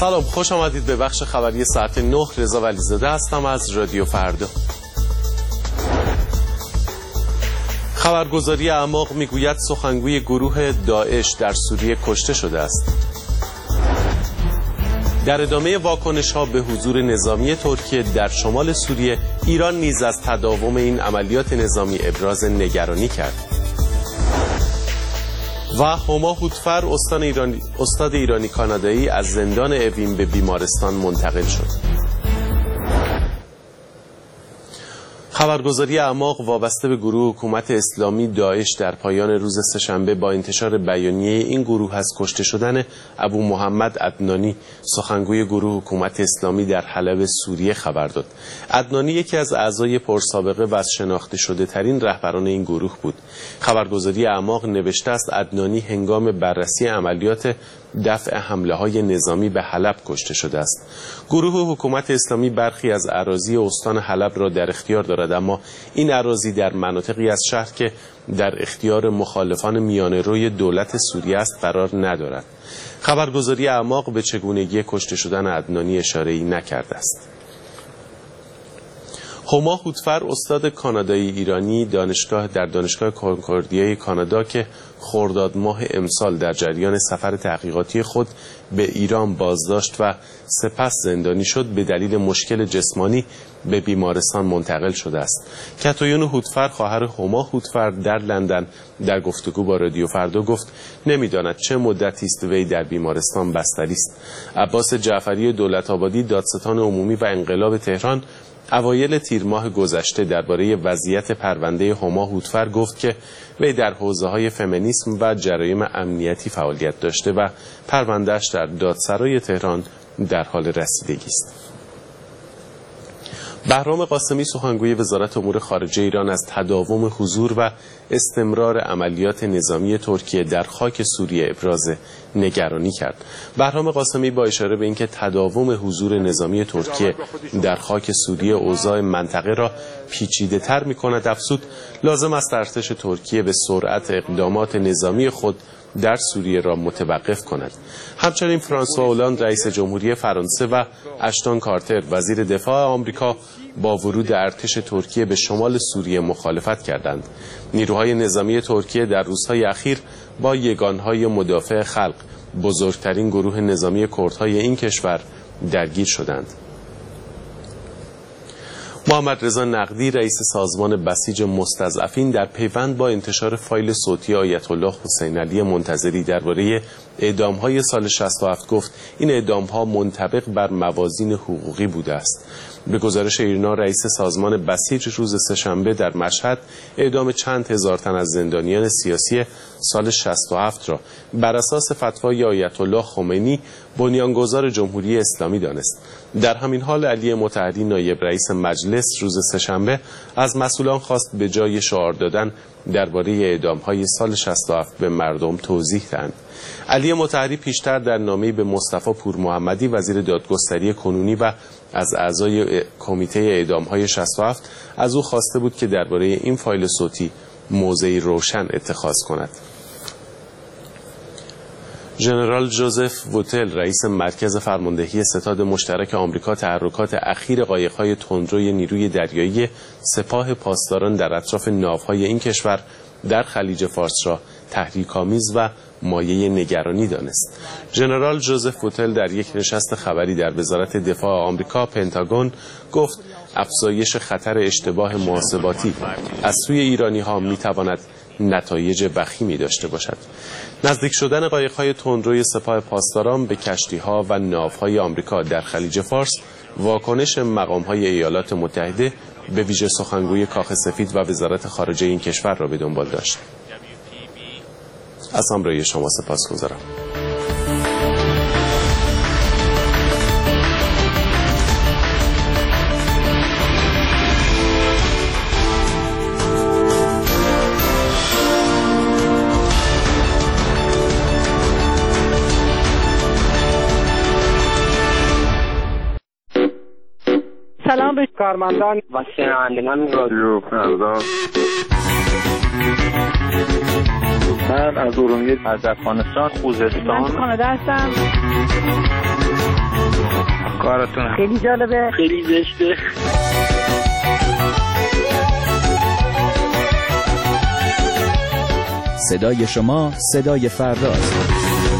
سلام، خوش آمدید به بخش خبری ساعت 9. رضا ولیزاده هستم از رادیو فردا. خبرگزاری اعماق میگوید سخنگوی گروه داعش در سوریه کشته شده است. در ادامه واکنش‌ها به حضور نظامی ترکیه در شمال سوریه، ایران نیز از تداوم این عملیات نظامی ابراز نگرانی کرد. و هما هوتفر استاد ایرانی کانادایی از زندان اوین به بیمارستان منتقل شد. خبرگزاری اعماق وابسته به گروه حکومت اسلامی داعش در پایان روز سه‌شنبه با انتشار بیانیه این گروه از کشته شدن ابو محمد عدنانی، سخنگوی گروه حکومت اسلامی در حلب سوریه خبر داد. عدنانی یکی از اعضای پرسابقه و از شناخته شده ترین رهبران این گروه بود. خبرگزاری اعماق نوشته است عدنانی هنگام بررسی عملیات دفع حمله های نظامی به حلب کشته شده است. گروه حکومت اسلامی برخی از اراضی استان حلب را در اختیار دارد، اما این اراضی در مناطقی از شهر که در اختیار مخالفان میانه‌روی دولت سوریه است قرار ندارد. خبرگزاری اعماق به چگونگی کشته شدن عدنانی اشاره‌ای نکرده است. هما هوتفر استاد کانادایی ایرانی در دانشگاه کنکوردیای کانادا که خرداد ماه امسال در جریان سفر تحقیقاتی خود به ایران بازداشت و سپس زندانی شد، به دلیل مشکل جسمانی به بیمارستان منتقل شده است. کاتویون هوتفر خواهر هما هوتفر در لندن در گفتگو با رادیو فردا گفت نمیداند چه مدتی است وی در بیمارستان بستری است. عباس جعفری دولت‌آبادی دادستان عمومی و انقلاب تهران اوایل تیر ماه گذشته درباره وضعیت پرونده هما هوتفر گفت که وی در حوزه‌های فمینیسم و جرایم امنیتی فعالیت داشته و پرونده‌اش در دادسرای تهران در حال رسیدگی است. بهرام قاسمی سخنگوی وزارت امور خارجه ایران از تداوم حضور و استمرار عملیات نظامی ترکیه در خاک سوریه ابراز نگرانی کرد. بهرام قاسمی با اشاره به اینکه تداوم حضور نظامی ترکیه در خاک سوریه اوضاع منطقه را پیچیده‌تر می‌کند افزود لازم است ارتش ترکیه به سرعت اقدامات نظامی خود در سوریه را متوقف کند. همچنین فرانسوا اولاند رئیس جمهوری فرانسه و اشتون کارتر وزیر دفاع آمریکا با ورود ارتش ترکیه به شمال سوریه مخالفت کردند. نیروهای نظامی ترکیه در روزهای اخیر با یگانهای مدافع خلق، بزرگترین گروه نظامی کردهای این کشور، درگیر شدند. محمد رضا نقدی رئیس سازمان بسیج مستضعفین در پیوند با انتشار فایل صوتی آیت الله حسین علی منتظری درباره اعدام‌های سال 67 گفت این اعدام‌ها منطبق بر موازین حقوقی بوده است. به گزارش ایرنا رئیس سازمان بسیج روز سه‌شنبه در مشهد اعدام چند هزار تن از زندانیان سیاسی سال 67 را بر اساس فتوای آیت الله خمینی بنیانگذار جمهوری اسلامی دانست. در همین حال علی مطهری نایب رئیس مجلس روز سه‌شنبه از مسئولان خواست به جای شعار دادن درباره اعدام‌های سال 67 به مردم توضیح دهند. علی مطهری پیشتر در نامه‌ای به مصطفی پورمحمدی وزیر دادگستری کنونی و از اعضای کمیته اعدام‌های 67 از او خواسته بود که درباره این فایل صوتی موضعی روشن اتخاذ کند. ژنرال جوزف ووتل رئیس مرکز فرماندهی ستاد مشترک آمریکا تحرکات اخیر قایق‌های تندروی نیروی دریایی سپاه پاسداران در اطراف ناوهای این کشور در خلیج فارس را تحریک‌آمیز و مایه نگرانی دانست. ژنرال جوزف ووتل در یک نشست خبری در وزارت دفاع آمریکا پنتاگون گفت افزایش خطر اشتباه محاسباتی از سوی ایرانی‌ها می‌تواند نتایج وخیمی داشته باشد. نزدیک شدن قایق‌های تندروی سپاه پاسداران به کشتی‌ها و ناوهای آمریکا در خلیج فارس واکنش مقام‌های ایالات متحده به ویژه سخنگوی کاخ سفید و وزارت خارجه این کشور را به دنبال داشت. از همراهی شما سپاسگزارم. سلام به کارمندان و شنوندگان رادیو فردا. من از ارومیه، از افغانستان، خوزستان، کانادا هستم. کارتون خیلی جالبه، خیلی زشته. صدای شما صدای فرداست.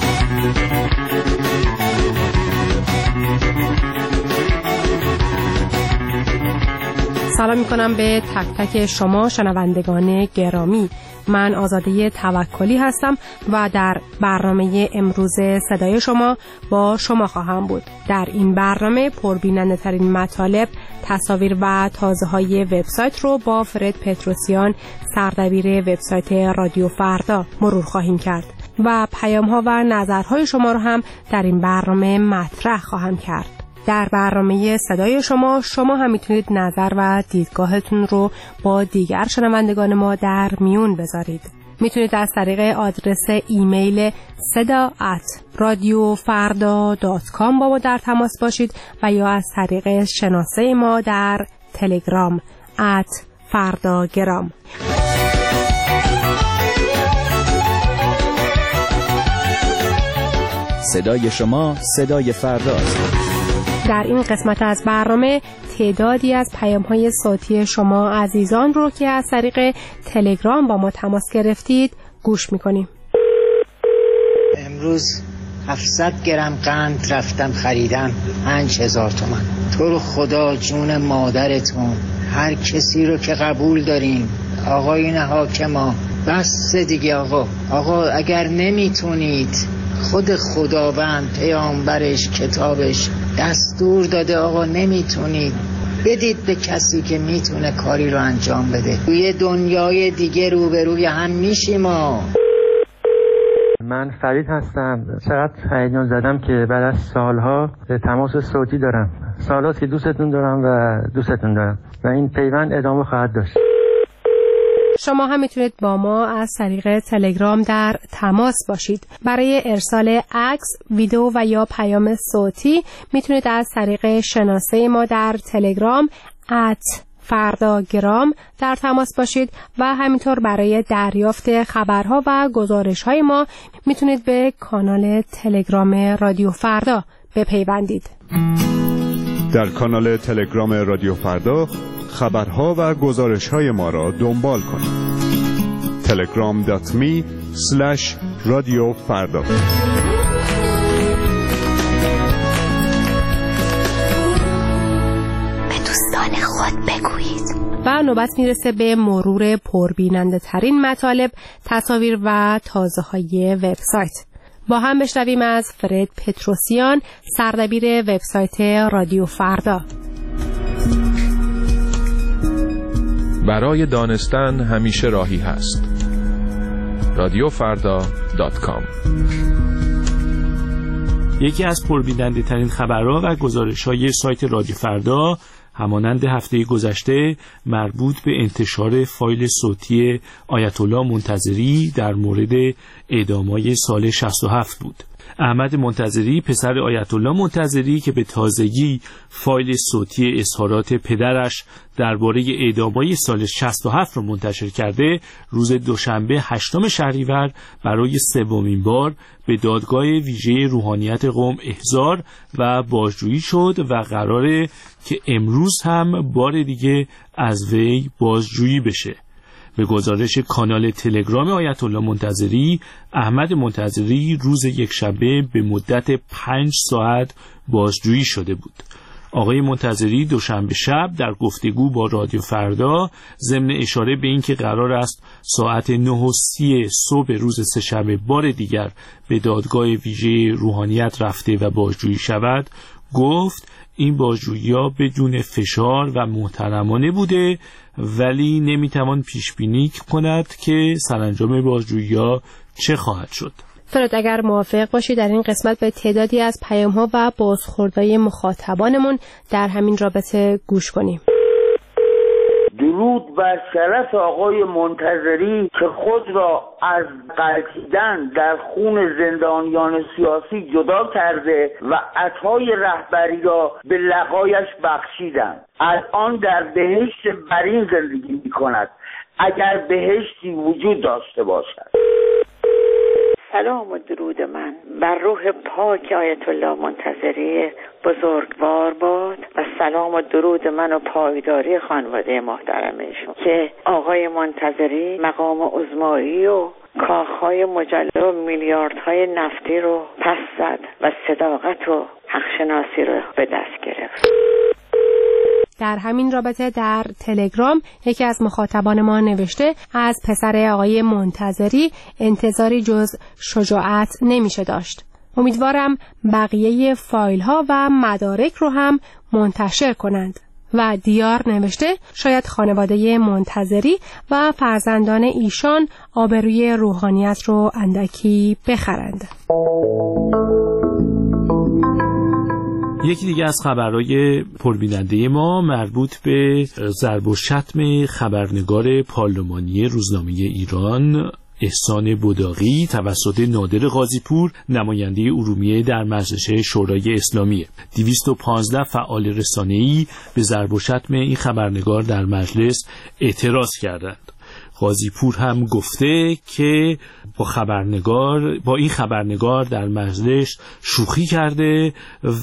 سلام میکنم به تک تک شما شنوندگان گرامی. من آزاده توکلی هستم و در برنامه امروز صدای شما با شما خواهم بود. در این برنامه پربیننده ترین مطالب، تصاویر و تازه های وبسایت رو با فرد پتروسیان، سردبیر وبسایت رادیو فردا مرور خواهیم کرد و پیام ها و نظرهای شما رو هم در این برنامه مطرح خواهم کرد. در برنامه صدای شما هم میتونید نظر و دیدگاهتون رو با دیگر شنوندگان ما در میون بذارید. میتونید از طریق آدرس ایمیل seda@radiofarda.com با ما در تماس باشید و یا از طریق شناسه ما در تلگرام @fardagram. صدای شما صدای فرداست. در این قسمت از برنامه تعدادی از پیام‌های صوتی شما عزیزان رو که از طریق تلگرام با ما تماس گرفتید گوش می‌کنیم. امروز 700 گرم قند رفتم خریدم 5000 تومان. تو رو خدا جون مادرتون، هر کسی رو که قبول دارین آقایون حاکما، بس دیگه آقا اگر نمیتونید، خود خداوند پیامبرش کتابش دستور داده آقا نمیتونید، بدید به کسی که میتونه کاری رو انجام بده. توی دنیای دیگه روبروی هم میشیم. من فرید هستم. چقدر هیجان زدم که بعد از سالها تماس صوتی دارم. سالهاست که دوستتون دارم و دوستتون دارم و این پیوند ادامه خواهد داشت. شما هم میتونید با ما از طریق تلگرام در تماس باشید. برای ارسال عکس، ویدیو و یا پیام صوتی میتونید از طریق شناسه ما در تلگرام @fardagram در تماس باشید و همینطور برای دریافت خبرها و گزارش‌های ما میتونید به کانال تلگرام رادیو فردا بپیوندید. در کانال تلگرام رادیو فردا خبرها و گزارش‌های ما را دنبال کنید. telegram.me/radiofarda. به دوستان خود بگویید. و نوبت میرسه به مرور پربیننده ترین مطالب، تصاویر و تازه های وبسایت. با هم بشنویم از فرد پتروسیان، سردبیر وبسایت رادیو فردا. برای دانستن همیشه راهی هست. radiofarda.com. یکی از پربیننده ترین خبرها و گزارش‌های سایت رادیو فردا همانند هفته گذشته مربوط به انتشار فایل صوتی آیت الله منتظری در مورد اعدام‌های سال 67 بود. احمد منتظری پسر آیت الله منتظری که به تازگی فایل صوتی اظهارات پدرش درباره اعدام‌های سال 67 را منتشر کرده، روز دوشنبه 8 شهریور برای سومین بار به دادگاه ویژه روحانیت قم احضار و بازجویی شد و قراره که امروز هم بار دیگه از وی بازجویی بشه. به گزارش کانال تلگرام آیت الله منتظری، احمد منتظری روز یکشنبه به مدت 5 ساعت بازجویی شده بود. آقای منتظری دوشنبه شب در گفتگو با رادیو فردا ضمن اشاره به اینکه قرار است ساعت 9:30 صبح روز سه‌شنبه بار دیگر به دادگاه ویژه روحانیت رفته و بازجویی شود، گفت این بازجویی‌ها بدون فشار و محترمانه بوده، ولی نمیتوان پیش بینی کند که سرانجام بازجویی‌ها چه خواهد شد. فرد اگر موافق باشید در این قسمت به تعدادی از پیام‌ها و بازخوردهای مخاطبانمون در همین رابطه گوش کنیم. درود بر شرف آقای منتظری که خود را از غلطیدن در خون زندانیان سیاسی جدا کرده و عطای رهبری را به لقایش بخشیدند. الان در بهشت برین زندگی می کند، اگر بهشتی وجود داشته باشد. سلام و درود من بر روح پاک آیت الله منتظری بزرگوار باد و سلام و درود من و پایداری خانواده محترمشون که آقای منتظری مقام عظمایی و کاخهای مجلل و میلیاردهای نفتی رو پس زد و صداقت و حقشناسی رو به دست گرفت. در همین رابطه در تلگرام یکی از مخاطبان ما نوشته از پسر آقای منتظری انتظاری جز شجاعت نمیشه داشت. امیدوارم بقیه فایل ها و مدارک رو هم منتشر کنند. و دیار نوشته شاید خانواده منتظری و فرزندان ایشان آبروی روحانیت رو اندکی بخرند. یکی دیگه از خبرهای پربیننده ما مربوط به ضرب و شتم خبرنگار پارلمانی روزنامه ایران احسان بداقی توسط نادر غازیپور نماینده ارومیه در مجلس شورای اسلامی. 215 فعال رسانه‌ای به ضرب و شتم این خبرنگار در مجلس اعتراض کردند. غازیپور هم گفته که با این خبرنگار در مجلس شوخی کرده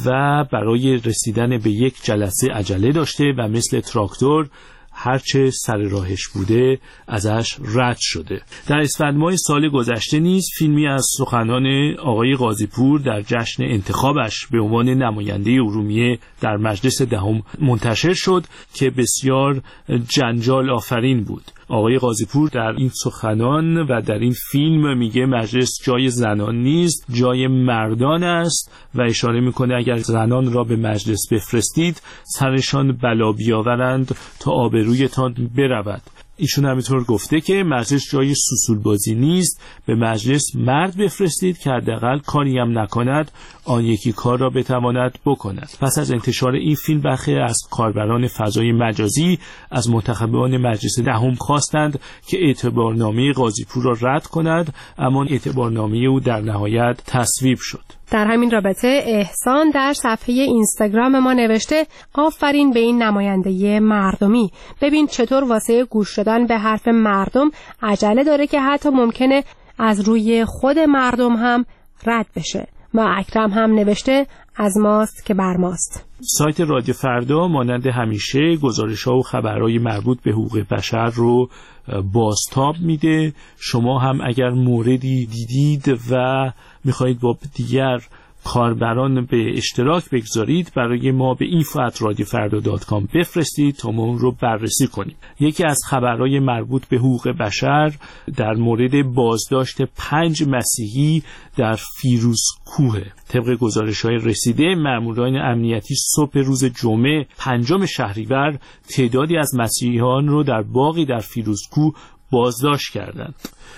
و برای رسیدن به یک جلسه عجله داشته و مثل تراکتور هرچه سر راهش بوده ازش رد شده. در اسفند ماه سال گذشته نیز فیلمی از سخنان آقای غازیپور در جشن انتخابش به عنوان نماینده ارومیه در مجلس دهم منتشر شد که بسیار جنجال آفرین بود. آقای غازیپور در این سخنان و در این فیلم میگه مجلس جای زنان نیست، جای مردان است و اشاره میکنه اگر زنان را به مجلس بفرستید سرشان بلا بیاورند تا آبرویتان برود. ایشون همینطور گفته که مجلس جای سوسول بازی نیست، به مجلس مرد بفرستید که حداقل کاری هم نکند آن یکی کار را بتواند بکند. پس از انتشار این فیلم برخی از کاربران فضای مجازی از منتخبان مجلس دهم خواستند که اعتبارنامه غازیپور را رد کند، اما اعتبارنامه او در نهایت تصویب شد. در همین رابطه احسان در صفحه اینستاگرام ما نوشته آفرین به این نماینده مردمی. ببین چطور واسه گوش دادن به حرف مردم عجله داره که حتی ممکنه از روی خود مردم هم رد بشه. و اکرم هم نوشته از ماست که بر ماست. سایت رادیو فردا مانند همیشه گزارش‌ها و خبرهای مربوط به حقوق بشر رو بازتاب میده. شما هم اگر موردی دیدید و میخواهید با دیگر کاربران به اشتراک بگذارید برای ما به info@radiofarda.com بفرستید تا ما اون رو بررسی کنیم. یکی از خبرهای مربوط به حقوق بشر در مورد بازداشت 5 مسیحی در فیروزکوه. طبق گزارش‌های رسیده ماموران امنیتی صبح روز جمعه 5 شهریور تعدادی از مسیحیان رو در باغی در فیروزکوه بازداشت کردند.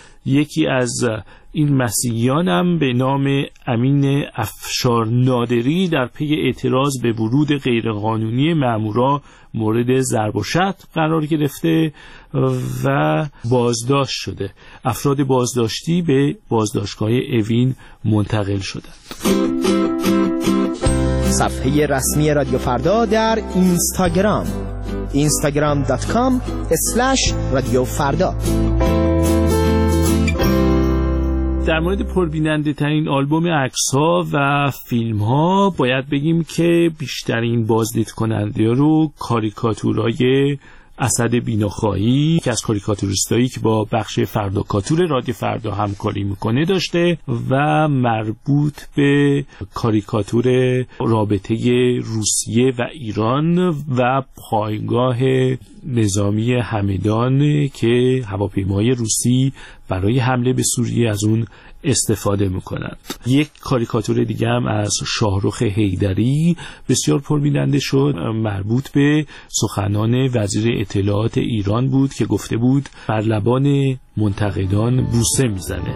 یکی از این مسیحیان هم به نام امین افشار نادری در پی اعتراض به ورود غیرقانونی مامورا مورد ضرب و شتم قرار گرفته و بازداشت شده. افراد بازداشتی به بازداشتگاه اوین منتقل شدند. صفحه رسمی رادیو فردا در اینستاگرام instagram.com/رادیوفردا. در مورد پربیننده ترین آلبوم عکس‌ها و فیلم‌ها باید بگیم که بیشترین بازدید کننده رو کاریکاتورای اسد بیناخواهی که از کاریکاتوریستایی که با بخش فرداکاتور رادیو فردا همکاری میکنه داشته و مربوط به کاریکاتور رابطه روسیه و ایران و پایگاه نظامی همدان که هواپیمای روسی برای حمله به سوریه از اون استفاده میکنند. یک کاریکاتور دیگه هم از شاهرخ حیدری بسیار پربیننده شد، مربوط به سخنان وزیر اطلاعات ایران بود که گفته بود بر لبان منتقدان بوسه میزنه.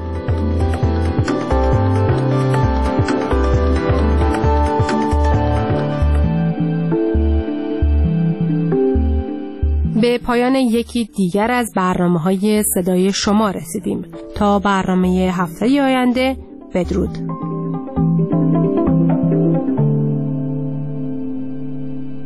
به پایان یکی دیگر از برنامه‌های صدای شما رسیدیم. تا برنامه هفته آینده، بدرود.